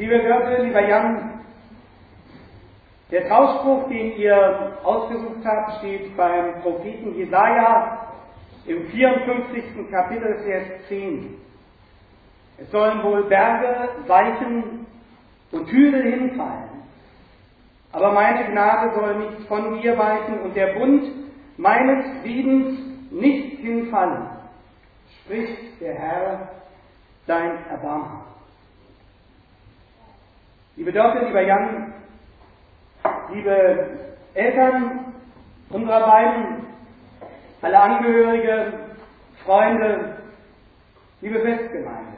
Liebe Dörte, lieber Jan, der Trauspruch, den ihr ausgesucht habt, steht beim Propheten Jesaja im 54. Kapitel, Vers 10. Es sollen wohl Berge weichen und Hügel hinfallen, aber meine Gnade soll nicht von dir weichen und der Bund meines Friedens nicht hinfallen, spricht der Herr, dein Erbarmen. Liebe Dörte, lieber Jan, liebe Eltern unserer beiden, alle Angehörige, Freunde, liebe Festgemeinde,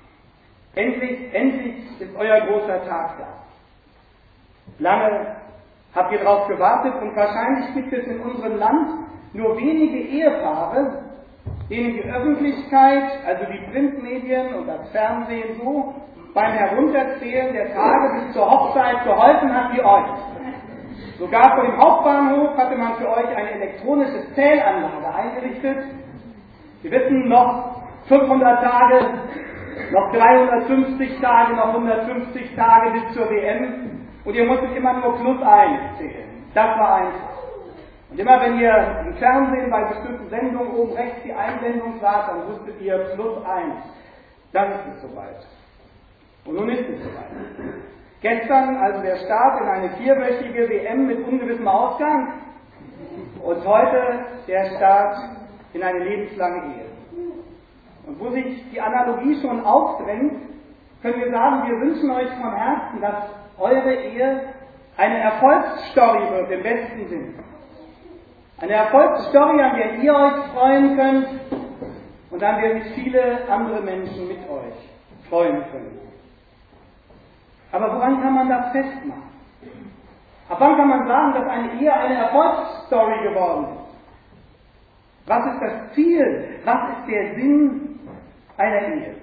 endlich ist euer großer Tag da. Lange habt ihr darauf gewartet und wahrscheinlich gibt es in unserem Land nur wenige Ehepaare, denen die Öffentlichkeit, also die Printmedien und das Fernsehen so beim Herunterzählen der Tage bis zur Hochzeit geholfen hat wie euch. Sogar vor dem Hauptbahnhof hatte man für euch eine elektronische Zählanlage eingerichtet. Wir wissen, noch 500 Tage, noch 350 Tage, noch 150 Tage bis zur WM und ihr musstet immer nur +1 zählen. Das war einfach. Und immer wenn ihr im Fernsehen bei bestimmten Sendungen oben rechts die Einsendung saht, dann wusstet ihr +1. Dann ist es soweit. Und nun ist es soweit. Gestern also der Start in eine 4-wöchige WM mit ungewissem Ausgang und heute der Start in eine lebenslange Ehe. Und wo sich die Analogie schon aufdrängt, können wir sagen, wir wünschen euch von Herzen, dass eure Ehe eine Erfolgsstory wird im besten Sinne. Eine Erfolgsstory, an der ihr euch freuen könnt und an der sich viele andere Menschen mit euch freuen können. Aber woran kann man das festmachen? Ab wann kann man sagen, dass eine Ehe eine Erfolgsstory geworden ist? Was ist das Ziel? Was ist der Sinn einer Ehe?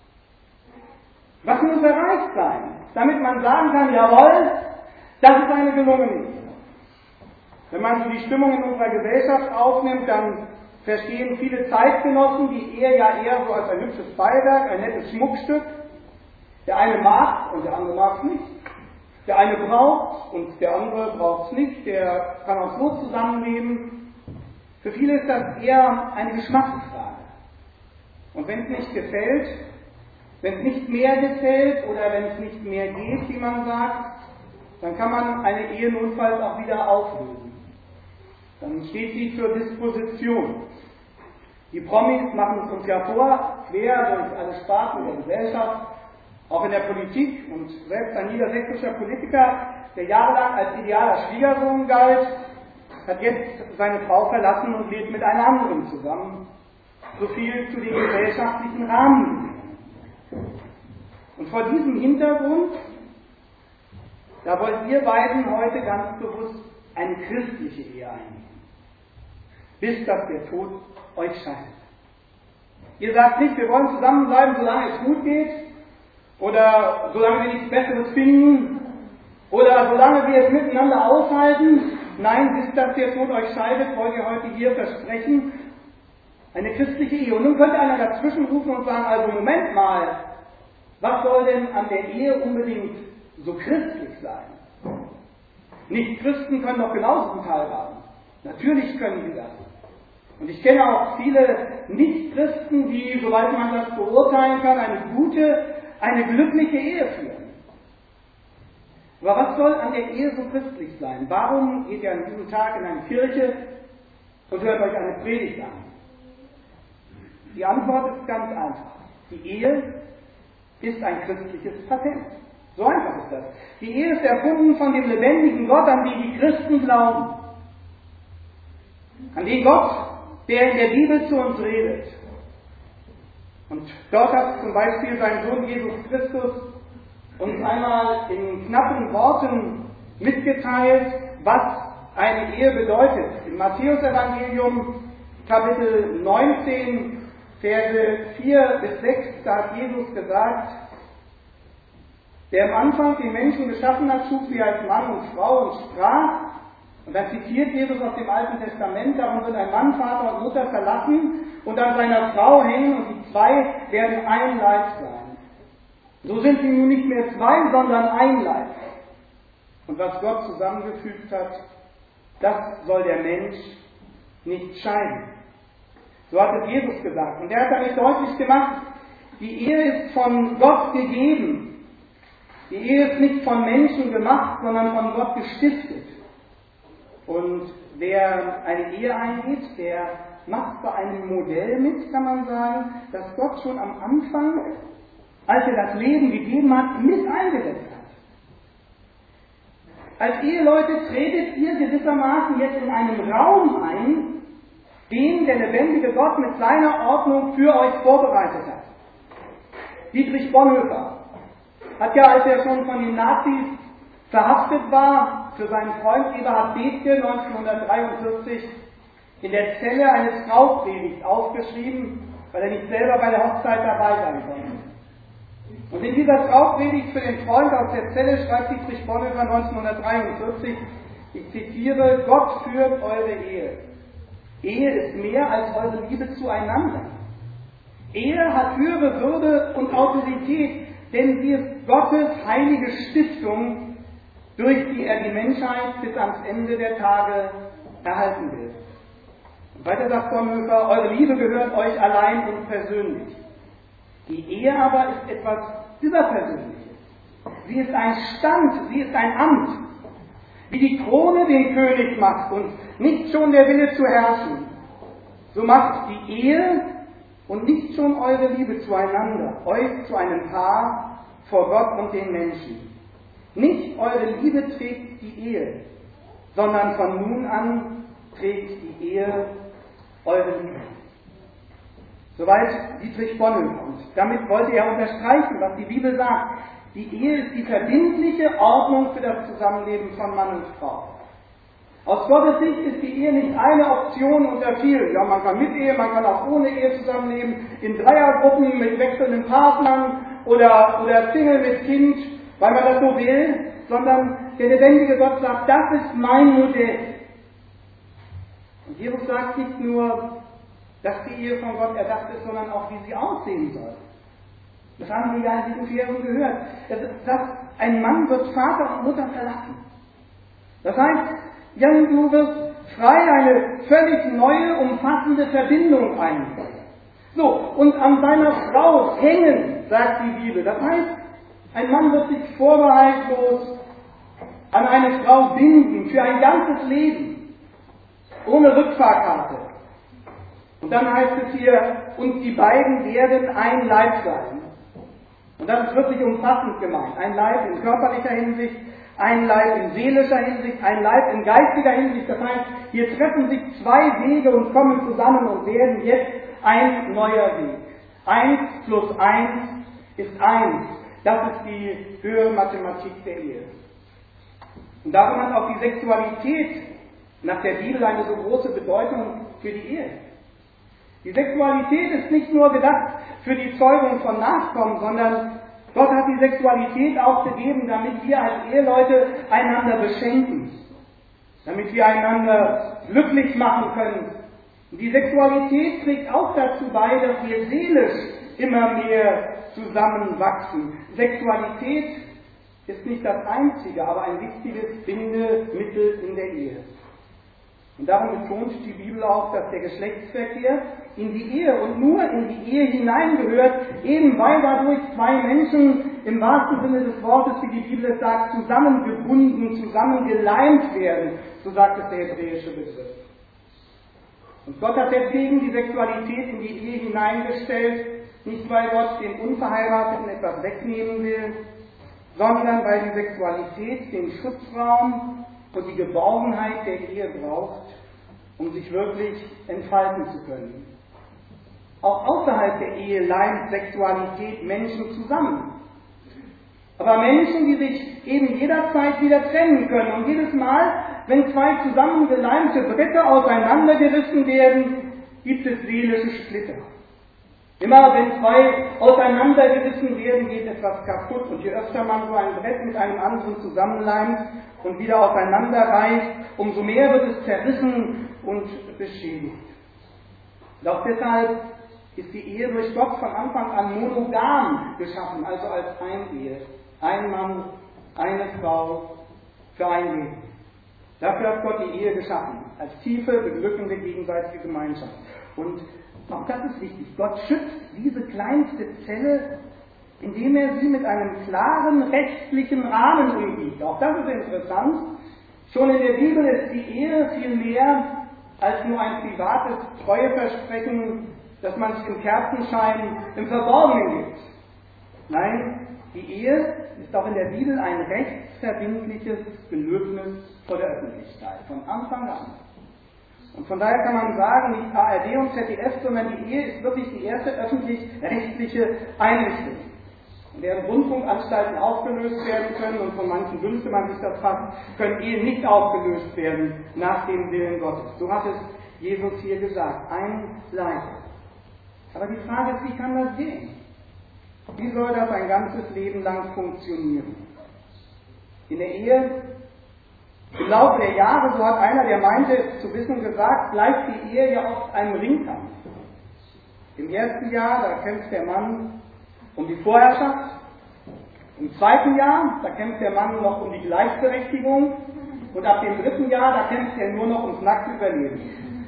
Was muss erreicht sein, damit man sagen kann, jawohl, das ist eine gelungene Ehe? Wenn man so die Stimmung in unserer Gesellschaft aufnimmt, dann verstehen viele Zeitgenossen die Ehe ja eher so als ein hübsches Beiwerk, ein nettes Schmuckstück. Der eine mag und der andere mag es nicht. Der eine braucht und der andere braucht es nicht. Der kann auch so zusammenleben. Für viele ist das eher eine Geschmacksfrage. Und wenn es nicht gefällt, wenn es nicht mehr gefällt oder wenn es nicht mehr geht, wie man sagt, dann kann man eine Ehe notfalls auch wieder auflösen. Dann steht sie zur Disposition. Die Promis machen es uns ja vor, quer durch alle Sparten der Gesellschaft, auch in der Politik, und selbst ein niedersächsischer Politiker, der jahrelang als idealer Schwiegersohn galt, hat jetzt seine Frau verlassen und lebt mit einer anderen zusammen. So viel zu den gesellschaftlichen Rahmenbedingungen. Und vor diesem Hintergrund, da wollt ihr beiden heute ganz bewusst eine christliche Ehe eingehen. Bis dass der Tod euch scheidet. Ihr sagt nicht, wir wollen zusammenbleiben, solange es gut geht, oder solange wir nichts Besseres finden, oder solange wir es miteinander aushalten. Nein, bis dass der Tod euch scheidet, wollt ihr heute hier versprechen, eine christliche Ehe. Und nun könnte einer dazwischen rufen und sagen, also Moment mal, was soll denn an der Ehe unbedingt so christlich sein? Nicht-Christen können doch genauso gut heiraten. Natürlich können sie das. Und ich kenne auch viele Nicht-Christen, die, soweit man das beurteilen kann, eine gute, eine glückliche Ehe führen. Aber was soll an der Ehe so christlich sein? Warum geht ihr an diesem Tag in eine Kirche und hört euch eine Predigt an? Die Antwort ist ganz einfach. Die Ehe ist ein christliches Patent. So einfach ist das. Die Ehe ist erfunden von dem lebendigen Gott, an den die Christen glauben. An den Gott, der in der Bibel zu uns redet. Und dort hat zum Beispiel sein Sohn Jesus Christus uns einmal in knappen Worten mitgeteilt, was eine Ehe bedeutet. Im Matthäus-Evangelium, Kapitel 19, Verse 4 bis 6, da hat Jesus gesagt, der am Anfang den Menschen geschaffen hat, schuf sie als Mann und Frau und sprach, und dann zitiert Jesus aus dem Alten Testament, darum wird ein Mann Vater und Mutter verlassen und an seiner Frau hängen und die zwei werden ein Leib sein. So sind sie nun nicht mehr zwei, sondern ein Leib. Und was Gott zusammengefügt hat, das soll der Mensch nicht scheiden. So hat es Jesus gesagt. Und er hat damit deutlich gemacht, die Ehe ist von Gott gegeben. Die Ehe ist nicht von Menschen gemacht, sondern von Gott gestiftet. Und wer eine Ehe eingeht, der macht bei einem Modell mit, kann man sagen, das Gott schon am Anfang, als er das Leben gegeben hat, mit eingesetzt hat. Als Eheleute tretet ihr gewissermaßen jetzt in einen Raum ein, den der lebendige Gott mit seiner Ordnung für euch vorbereitet hat. Dietrich Bonhoeffer hat ja, als er schon von den Nazis verhaftet war, für seinen Freund Eberhard Bethke 1943 in der Zelle eines Traupredigts aufgeschrieben, weil er nicht selber bei der Hochzeit dabei sein konnte. Und in dieser Traupredigt für den Freund aus der Zelle schreibt Dietrich Bonhoeffer 1943, ich zitiere, Gott führt eure Ehe. Ehe ist mehr als eure Liebe zueinander. Ehe hat höhere Würde und Autorität, denn sie ist Gottes heilige Stiftung, durch die er die Menschheit bis ans Ende der Tage erhalten will. Und weiter sagt Bonhoeffer, eure Liebe gehört euch allein und persönlich. Die Ehe aber ist etwas Überpersönliches. Sie ist ein Stand, sie ist ein Amt. Wie die Krone den König macht und nicht schon der Wille zu herrschen, so macht die Ehe und nicht schon eure Liebe zueinander, euch zu einem Paar vor Gott und den Menschen. Nicht eure Liebe trägt die Ehe, sondern von nun an trägt die Ehe eure Liebe. Soweit Dietrich Bonhoeffer. Und damit wollte er unterstreichen, was die Bibel sagt. Die Ehe ist die verbindliche Ordnung für das Zusammenleben von Mann und Frau. Aus Gottes Sicht ist die Ehe nicht eine Option unter vielen. Ja, man kann mit Ehe, man kann auch ohne Ehe zusammenleben, in Dreiergruppen mit wechselnden Partnern oder Single mit Kind, weil man das so will, sondern der lebendige Gott sagt, das ist mein Modell. Und Jesus sagt nicht nur, dass die Ehe von Gott erdacht ist, sondern auch, wie sie aussehen soll. Das haben wir ja in diesen Versen gehört. Ein Mann wird Vater und Mutter verlassen. Das heißt, Jan, du wirst frei eine völlig neue, umfassende Verbindung eingehen. So, und an seiner Frau hängen, sagt die Bibel. Das heißt, ein Mann wird sich vorbehaltlos an eine Frau binden für ein ganzes Leben, ohne Rückfahrkarte. Und dann heißt es hier, und die beiden werden ein Leib sein. Und das ist wirklich umfassend gemeint. Ein Leib in körperlicher Hinsicht, ein Leib in seelischer Hinsicht, ein Leib in geistiger Hinsicht. Das heißt, hier treffen sich zwei Wege und kommen zusammen und werden jetzt ein neuer Weg. 1 plus 1 ist 1. Das ist die höhere Mathematik der Ehe. Und darum hat auch die Sexualität nach der Bibel eine so große Bedeutung für die Ehe. Die Sexualität ist nicht nur gedacht für die Zeugung von Nachkommen, sondern Gott hat die Sexualität auch gegeben, damit wir als Eheleute einander beschenken, damit wir einander glücklich machen können. Und die Sexualität trägt auch dazu bei, dass wir seelisch immer mehr zusammenwachsen. Sexualität ist nicht das einzige, aber ein wichtiges Bindemittel in der Ehe. Und darum betont die Bibel auch, dass der Geschlechtsverkehr in die Ehe und nur in die Ehe hineingehört, eben weil dadurch zwei Menschen im wahrsten Sinne des Wortes, wie die Bibel es sagt, zusammengebunden, zusammengeleimt werden, so sagt es der hebräische Begriff. Und Gott hat deswegen die Sexualität in die Ehe hineingestellt, nicht weil Gott den Unverheirateten etwas wegnehmen will, sondern weil die Sexualität den Schutzraum und die Geborgenheit der Ehe braucht, um sich wirklich entfalten zu können. Auch außerhalb der Ehe leimt Sexualität Menschen zusammen. Aber Menschen, die sich eben jederzeit wieder trennen können. Und jedes Mal, wenn zwei zusammengeleimte Bretter auseinandergerissen werden, gibt es seelische Splitter. Immer wenn zwei auseinandergerissen werden, geht etwas kaputt. Und je öfter man so ein Brett mit einem anderen zusammenleimt und wieder auseinanderreißt, umso mehr wird es zerrissen und beschädigt. Und auch deshalb ist die Ehe durch Gott von Anfang an monogam geschaffen, also als Eheehe. Ein Mann, eine Frau für ein Leben. Dafür hat Gott die Ehe geschaffen, als tiefe, beglückende, gegenseitige Gemeinschaft. Und auch das ist wichtig. Gott schützt diese kleinste Zelle, indem er sie mit einem klaren rechtlichen Rahmen umgibt. Auch das ist interessant. Schon in der Bibel ist die Ehe viel mehr als nur ein privates Treueversprechen, das man sich im Kerzenschein im Verborgenen gibt. Nein, die Ehe ist auch in der Bibel ein rechtsverbindliches Gelöbnis vor der Öffentlichkeit, von Anfang an. Und von daher kann man sagen, nicht ARD und ZDF, sondern die Ehe ist wirklich die erste öffentlich-rechtliche Einrichtung, in deren Rundfunkanstalten aufgelöst werden können, und von manchen wünschte man sich das fast, können Ehen nicht aufgelöst werden nach dem Willen Gottes. So hat es Jesus hier gesagt, ein Leib. Aber die Frage ist, wie kann das gehen? Wie soll das ein ganzes Leben lang funktionieren? In der Ehe, im Laufe der Jahre, so hat einer, der meinte es zu wissen, gesagt, bleibt die Ehe ja oft einem Ringkampf. Im ersten Jahr, da kämpft der Mann um die Vorherrschaft. Im zweiten Jahr, da kämpft der Mann noch um die Gleichberechtigung. Und ab dem dritten Jahr, da kämpft er nur noch ums nackte Überleben.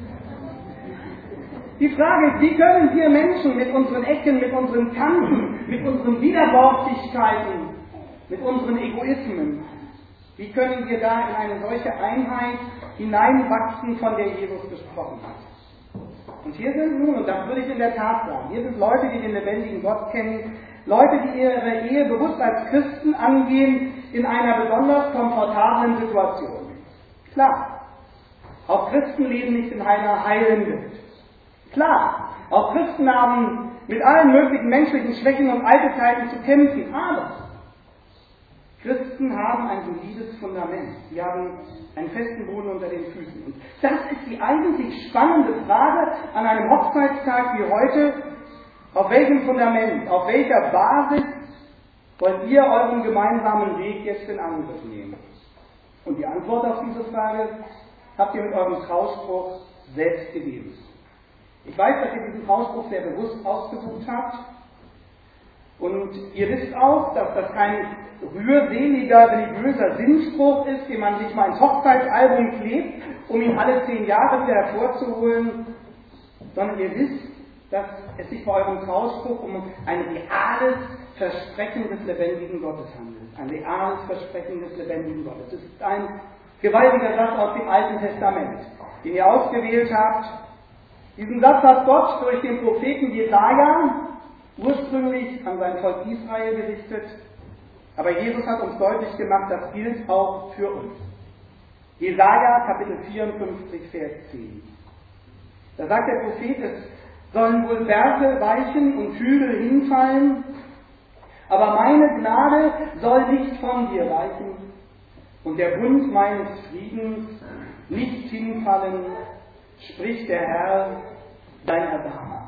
Die Frage ist, wie können wir Menschen mit unseren Ecken, mit unseren Kanten, mit unseren Widerbortigkeiten, mit unseren Egoismen, wie können wir da in eine solche Einheit hineinwachsen, von der Jesus gesprochen hat? Und hier sind nun, und das würde ich in der Tat sagen, hier sind Leute, die den lebendigen Gott kennen, Leute, die ihre Ehe bewusst als Christen angehen, in einer besonders komfortablen Situation. Klar, auch Christen leben nicht in einer heilen Welt. Klar, auch Christen haben mit allen möglichen menschlichen Schwächen und Eitelkeiten zu kämpfen, aber Christen haben ein solides Fundament. Sie haben einen festen Boden unter den Füßen. Und das ist die eigentlich spannende Frage an einem Hochzeitstag wie heute. Auf welchem Fundament, auf welcher Basis wollt ihr euren gemeinsamen Weg jetzt in Angriff nehmen? Und die Antwort auf diese Frage habt ihr mit eurem Trauspruch selbst gegeben. Ich weiß, dass ihr diesen Trauspruch sehr bewusst ausgesucht habt. Und ihr wisst auch, dass das kein rührseliger, religiöser Sinnspruch ist, den man sich mal ins Hochzeitsalbum klebt, um ihn alle 10 Jahre wieder hervorzuholen, sondern ihr wisst, dass es sich bei eurem Trauspruch um ein reales Versprechen des lebendigen Gottes handelt. Ein reales Versprechen des lebendigen Gottes. Es ist ein gewaltiger Satz aus dem Alten Testament, den ihr ausgewählt habt. Diesen Satz hat Gott durch den Propheten Jesaja ursprünglich an sein Volk Israel gerichtet, aber Jesus hat uns deutlich gemacht, das gilt auch für uns. Jesaja, Kapitel 54, Vers 10. Da sagt der Prophet, es sollen wohl Berge weichen und Hügel hinfallen, aber meine Gnade soll nicht von dir weichen und der Bund meines Friedens nicht hinfallen, spricht der Herr, dein Erbarmer.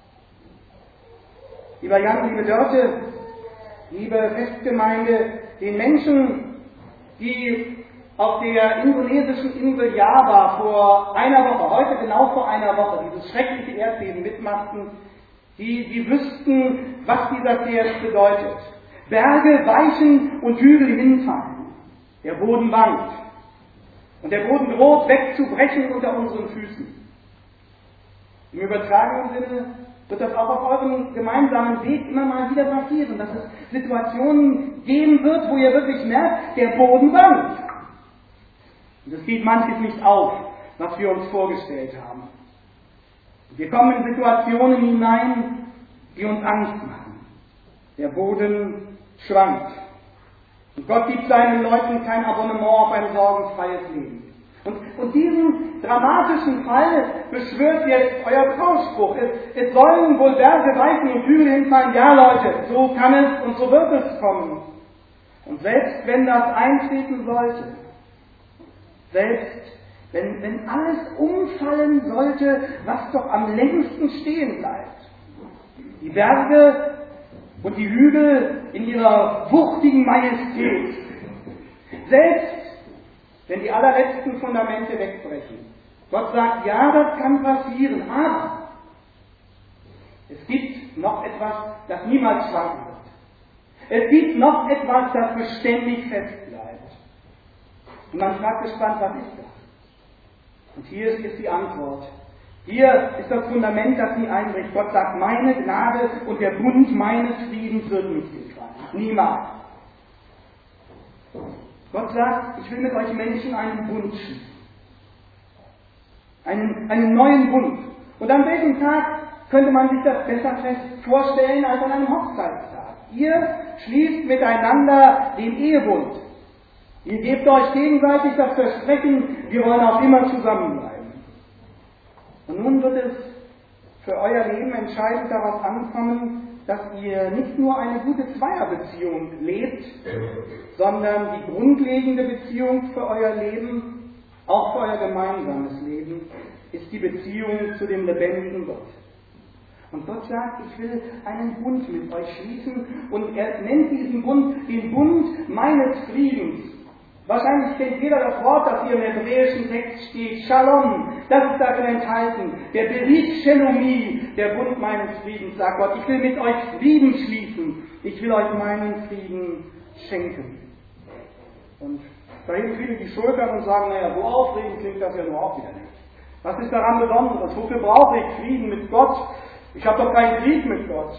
Lieber Jan, liebe Dörte, liebe Festgemeinde, den Menschen, die auf der indonesischen Insel Java vor einer Woche, heute genau vor einer Woche, dieses schreckliche Erdbeben mitmachten, die wüssten, was dieser Vers bedeutet. Berge weichen und Hügel hinfallen. Der Boden wankt. Und der Boden droht wegzubrechen unter unseren Füßen. Im übertragenen Sinne wird das auch auf eurem gemeinsamen Weg immer mal wieder passieren, dass es Situationen geben wird, wo ihr wirklich merkt, der Boden wankt. Und es geht manches nicht auf, was wir uns vorgestellt haben. Wir kommen in Situationen hinein, die uns Angst machen. Der Boden schwankt. Und Gott gibt seinen Leuten kein Abonnement auf ein sorgenfreies Leben. Und diesen dramatischen Fall beschwört jetzt euer Trauspruch. Es sollen wohl Berge weichen und Hügel hinfallen. Ja, Leute, so kann es und so wird es kommen. Und selbst wenn das eintreten sollte, selbst wenn alles umfallen sollte, was doch am längsten stehen bleibt, die Berge und die Hügel in ihrer wuchtigen Majestät, selbst wenn die allerletzten Fundamente wegbrechen. Gott sagt, ja, das kann passieren, aber Es gibt noch etwas, das niemals schwanken wird. Es gibt noch etwas, das beständig fest bleibt. Und man fragt gespannt, was ist das? Und hier ist die Antwort. Hier ist das Fundament, das sie einbricht. Gott sagt, meine Gnade und der Bund meines Friedens wird nicht gefallen. Niemals. Gott sagt, ich will mit euch Menschen einen Bund schließen. Einen neuen Bund. Und an welchem Tag könnte man sich das besser vorstellen als an einem Hochzeitstag? Ihr schließt miteinander den Ehebund. Ihr gebt euch gegenseitig das Versprechen, wir wollen auch immer zusammenbleiben. Und nun wird es für euer Leben entscheidend darauf ankommen, dass ihr nicht nur eine gute Zweierbeziehung lebt, sondern die grundlegende Beziehung für euer Leben, auch für euer gemeinsames Leben, ist die Beziehung zu dem lebendigen Gott. Und Gott sagt, ich will einen Bund mit euch schließen, und er nennt diesen Bund den Bund meines Friedens. Wahrscheinlich kennt jeder das Wort, das hier im hebräischen Text steht, Shalom, das ist darin enthalten. Der Berit Shelomi, der Bund meines Friedens, sagt Gott, ich will mit euch Frieden schließen, ich will euch meinen Frieden schenken. Und da heben viele die Schultern und sagen, naja, so aufregend klingt das ja nur auch wieder nicht. Was ist daran Besonderes? Wofür brauche ich Frieden mit Gott? Ich habe doch keinen Krieg mit Gott.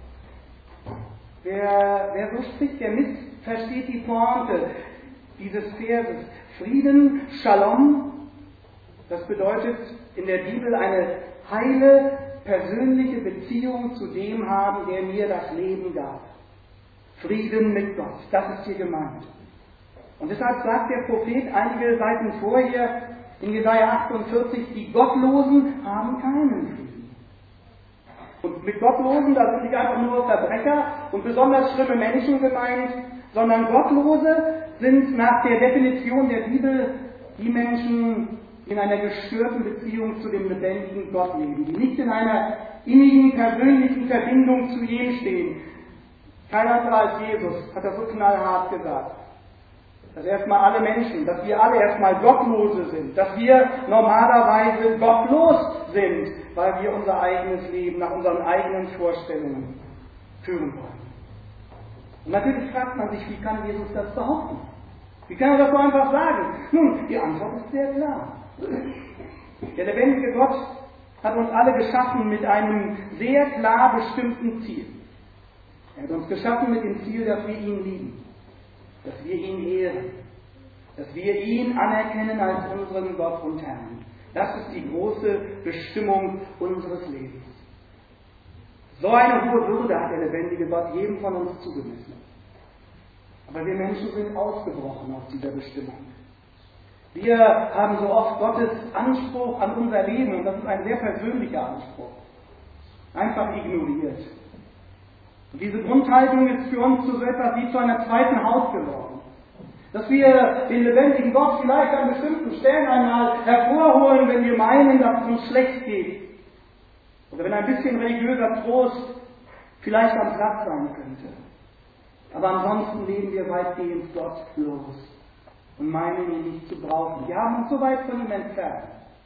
Wer so spricht, der missversteht die Pointe dieses Verses. Frieden, Shalom, das bedeutet in der Bibel eine heile, persönliche Beziehung zu dem haben, der mir das Leben gab. Frieden mit Gott, das ist hier gemeint. Und deshalb sagt der Prophet einige Seiten vorher in Jesaja 48, die Gottlosen haben keinen Frieden. Und mit Gottlosen, da sind nicht einfach nur Verbrecher und besonders schlimme Menschen gemeint, sondern Gottlose sind nach der Definition der Bibel die Menschen, die in einer gestörten Beziehung zu dem lebendigen Gott leben, die nicht in einer innigen, persönlichen Verbindung zu ihm stehen. Kein anderer als Jesus hat das so knallhart gesagt. Dass erstmal alle Menschen, dass wir alle erstmal Gottlose sind, dass wir normalerweise gottlos sind, weil wir unser eigenes Leben nach unseren eigenen Vorstellungen führen wollen. Und natürlich fragt man sich, wie kann Jesus das behaupten? Wie kann er das so einfach sagen? Nun, die Antwort ist sehr klar. Der lebendige Gott hat uns alle geschaffen mit einem sehr klar bestimmten Ziel. Er hat uns geschaffen mit dem Ziel, dass wir ihn lieben, dass wir ihn ehren, dass wir ihn anerkennen als unseren Gott und Herrn. Das ist die große Bestimmung unseres Lebens. So eine hohe Würde hat der lebendige Gott jedem von uns zugemessen. Aber wir Menschen sind ausgebrochen aus dieser Bestimmung. Wir haben so oft Gottes Anspruch an unser Leben, und das ist ein sehr persönlicher Anspruch, einfach ignoriert. Und diese Grundhaltung ist für uns zu so etwas wie zu einer zweiten Haut geworden. Dass wir den lebendigen Gott vielleicht an bestimmten Stellen einmal hervorholen, wenn wir meinen, dass es uns schlecht geht. Oder wenn ein bisschen religiöser Trost vielleicht am Platz sein könnte. Aber ansonsten leben wir weitgehend gottlos und meinen ihn nicht zu brauchen. Wir haben uns so weit von ihm entfernt,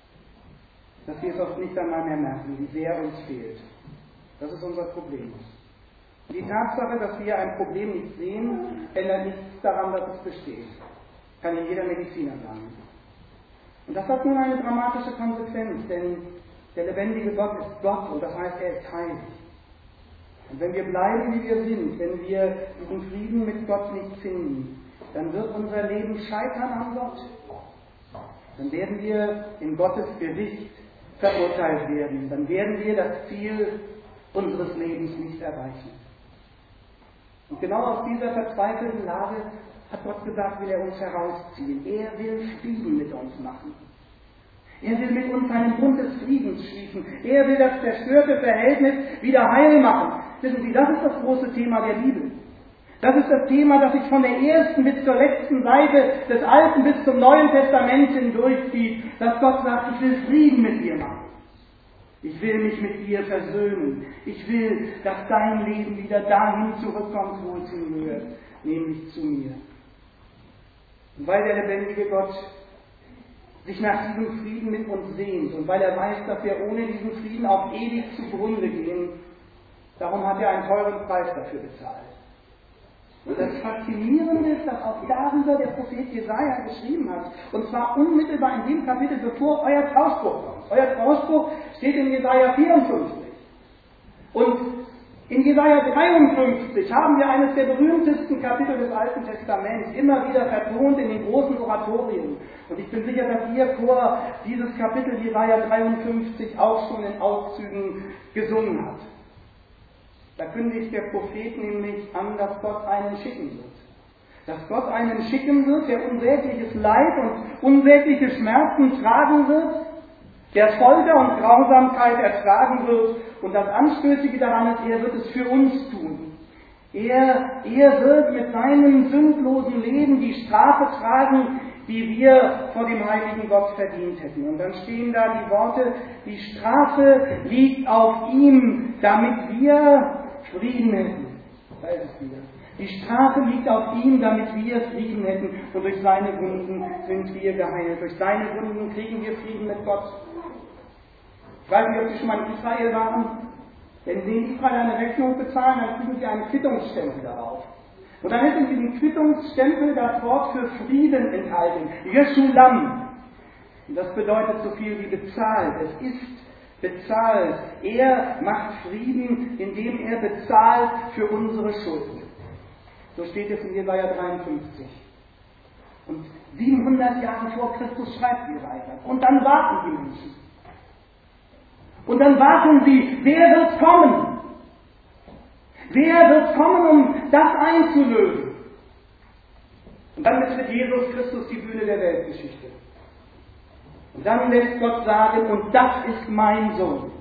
dass wir es oft nicht einmal mehr merken, wie sehr uns fehlt. Das ist unser Problem. Die Tatsache, dass wir ein Problem nicht sehen, ändert nichts daran, dass es besteht. Kann Ihnen jeder Mediziner sagen. Und das hat nun eine dramatische Konsequenz, denn der lebendige Gott ist Gott, und das heißt, er ist heilig. Und wenn wir bleiben, wie wir sind, wenn wir diesen Frieden mit Gott nicht finden, dann wird unser Leben scheitern an Gott. Dann werden wir in Gottes Gericht verurteilt werden. Dann werden wir das Ziel unseres Lebens nicht erreichen. Und genau aus dieser verzweifelten Lage hat Gott gesagt, will er uns herausziehen. Er will Frieden mit uns machen. Er will mit uns einen Bund des Friedens schließen. Er will das zerstörte Verhältnis wieder heil machen. Wissen Sie, das ist das große Thema der Bibel. Das ist das Thema, das sich von der ersten bis zur letzten Seite des Alten bis zum Neuen Testament hindurchzieht, dass Gott sagt, ich will Frieden mit dir machen. Ich will mich mit dir versöhnen. Ich will, dass dein Leben wieder dahin zurückkommt, wo es hingehört, nämlich zu mir. Und weil der lebendige Gott sich nach diesem Frieden mit uns sehnt und weil er weiß, dass wir ohne diesen Frieden auf ewig zugrunde gehen, Darum hat er einen teuren Preis dafür bezahlt. Und das Faszinierende ist, dass auch darüber der Prophet Jesaja geschrieben hat. Und zwar unmittelbar in dem Kapitel, bevor euer Trauspruch kommt. Euer Trauspruch steht in Jesaja 54. Und in Jesaja 53 haben wir eines der berühmtesten Kapitel des Alten Testaments, immer wieder vertont in den großen Oratorien. Und ich bin sicher, dass Ihr Chor dieses Kapitel Jesaja 53 auch schon in Auszügen gesungen hat. Da kündigt der Prophet nämlich an, dass Gott einen schicken wird. Dass Gott einen schicken wird, der unsägliches Leid und unsägliche Schmerzen tragen wird, der Folter und Grausamkeit ertragen wird. Und das Anstößige daran ist, er wird es für uns tun. Er wird mit seinem sündlosen Leben die Strafe tragen, die wir vor dem heiligen Gott verdient hätten. Und dann stehen da die Worte, die Strafe liegt auf ihm, damit wir Frieden hätten. Da ist es wieder. Die Strafe liegt auf ihm, damit wir Frieden hätten. Und durch seine Wunden sind wir geheilt. Durch seine Wunden kriegen wir Frieden mit Gott. Ich weiß nicht, ob Sie schon mal in Israel waren. Wenn Sie in Israel eine Rechnung bezahlen, dann kriegen Sie einen Quittungsstempel darauf. Und dann ist in diesem Quittungsstempel das Wort für Frieden enthalten. Jeshulam. Und das bedeutet so viel wie bezahlt. Es ist bezahlt. Er macht Frieden, indem er bezahlt für unsere Schuld. So steht es in Jesaja 53. Und 700 Jahre vor Christus schreibt Jesaja. Und dann warten die Menschen. Und dann warten sie, wer wird kommen? Wer wird kommen, um das einzulösen? Und dann betritt Jesus Christus die Bühne der Weltgeschichte. Und dann lässt Gott sagen, und das ist mein Sohn.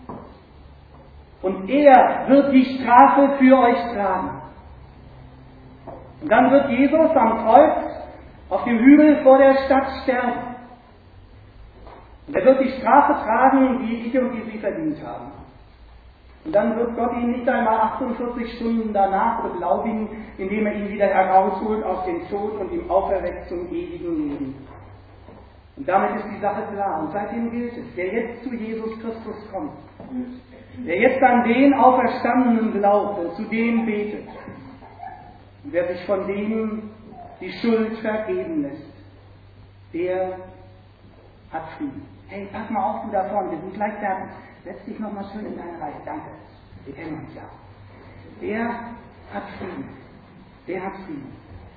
Und er wird die Strafe für euch tragen. Und dann wird Jesus am Kreuz auf dem Hügel vor der Stadt sterben. Und er wird die Strafe tragen, die ich und die Sie verdient haben. Und dann wird Gott ihn nicht einmal 48 Stunden danach beglaubigen, indem er ihn wieder herausholt aus dem Tod und ihm auferweckt zum ewigen Leben. Und damit ist die Sache klar. Und seitdem gilt es, wer jetzt zu Jesus Christus kommt, wer jetzt an den Auferstandenen glaubt und zu dem betet, und wer sich von dem die Schuld vergeben lässt, der hat Frieden. Hey, pass mal auf, du da vorne, wir sind gleich fertig. Setz dich nochmal schön in deine Reihe. Danke. Wir kennen uns ja. Der hat Frieden. Der hat Frieden.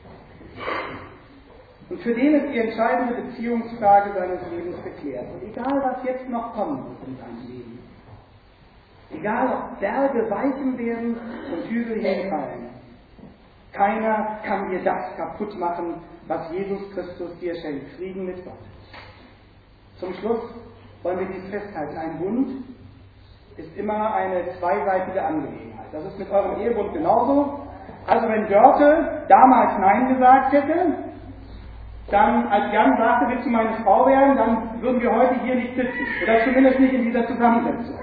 Und für den ist die entscheidende Beziehungsfrage seines Lebens geklärt. Und egal, was jetzt noch kommen wird in seinem Leben, egal, ob Berge weichen werden und Hügel hinfallen, keiner kann dir das kaputt machen, was Jesus Christus dir schenkt. Frieden mit Gott. Zum Schluss wollen wir dies festhalten. Ein Bund ist immer eine zweiseitige Angelegenheit. Das ist mit eurem Ehebund genauso. Also wenn Dörte damals Nein gesagt hätte, dann, als Jan sagte, willst du meine Frau werden, dann würden wir heute hier nicht sitzen. Oder zumindest nicht in dieser Zusammensetzung.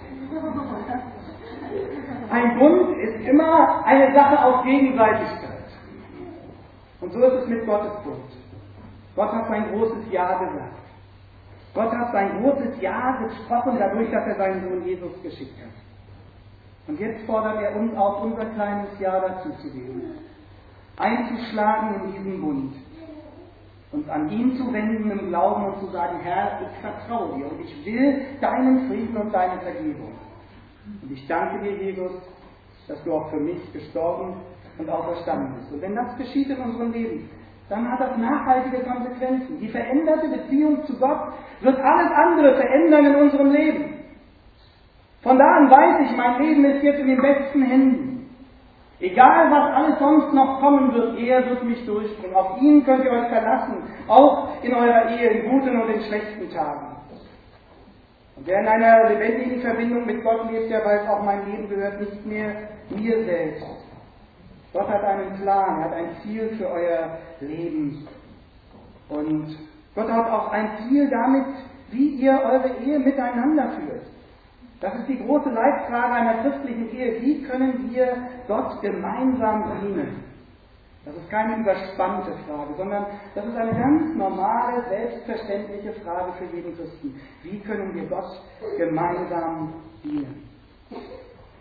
Ein Bund ist immer eine Sache auf Gegenseitigkeit. Und so ist es mit Gottes Bund. Gott hat sein großes Ja gesagt. Gott hat sein großes Ja gesprochen, dadurch, dass er seinen Sohn Jesus geschickt hat. Und jetzt fordert er uns auf, unser kleines Ja dazu zu geben. Einzuschlagen in diesen Bund. Uns an ihn zu wenden im Glauben und zu sagen, Herr, ich vertraue dir und ich will deinen Frieden und deine Vergebung. Und ich danke dir, Jesus, dass du auch für mich gestorben und auferstanden bist. Und wenn das geschieht in unserem Leben, dann hat das nachhaltige Konsequenzen. Die veränderte Beziehung zu Gott wird alles andere verändern in unserem Leben. Von da an weiß ich, mein Leben ist jetzt in den besten Händen. Egal, was alles sonst noch kommen wird, er wird mich durchbringen. Auf ihn könnt ihr euch verlassen, auch in eurer Ehe, in guten und in schlechten Tagen. Und wer in einer lebendigen Verbindung mit Gott lebt, der weiß auch, mein Leben gehört nicht mehr mir selbst. Gott hat einen Plan, er hat ein Ziel für euer Leben. Und Gott hat auch ein Ziel damit, wie ihr eure Ehe miteinander führt. Das ist die große Leitfrage einer christlichen Ehe. Wie können wir Gott gemeinsam dienen? Das ist keine überspannte Frage, sondern das ist eine ganz normale, selbstverständliche Frage für jeden Christen. Wie können wir Gott gemeinsam dienen?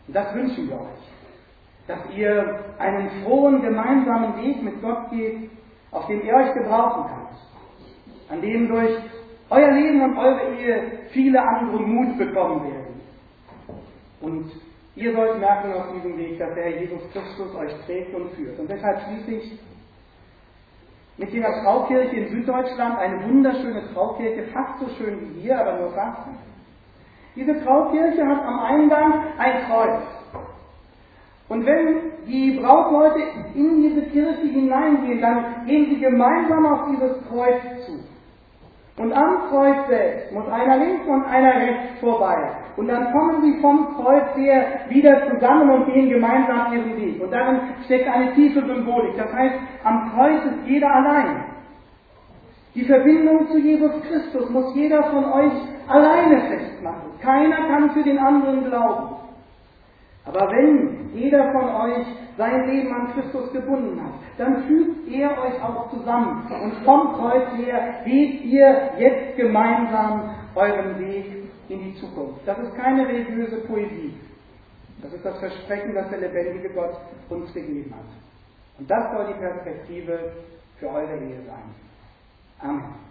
Und das wünschen wir euch, dass ihr einen frohen gemeinsamen Weg mit Gott geht, auf dem ihr euch gebrauchen könnt, an dem durch euer Leben und eure Ehe viele andere Mut bekommen werden. Und ihr sollt merken auf diesem Weg, dass der Herr Jesus Christus euch trägt und führt. Und deshalb schließe ich mit jener Traukirche in Süddeutschland, eine wunderschöne Traukirche, fast so schön wie hier, aber nur fast. Diese Traukirche hat am Eingang ein Kreuz. Und wenn die Brautleute in diese Kirche hineingehen, dann gehen sie gemeinsam auf dieses Kreuz zu. Und am Kreuz selbst muss einer links und einer rechts vorbei. Und dann kommen sie vom Kreuz her wieder zusammen und gehen gemeinsam ihren Weg. Und darin steckt eine tiefe Symbolik. Das heißt, am Kreuz ist jeder allein. Die Verbindung zu Jesus Christus muss jeder von euch alleine festmachen. Keiner kann für den anderen glauben. Aber wenn jeder von euch sein Leben an Christus gebunden hat, dann fügt er euch auch zusammen. Und vom Kreuz her geht ihr jetzt gemeinsam euren Weg in die Zukunft. Das ist keine religiöse Poesie. Das ist das Versprechen, das der lebendige Gott uns gegeben hat. Und das soll die Perspektive für eure Ehe sein. Amen.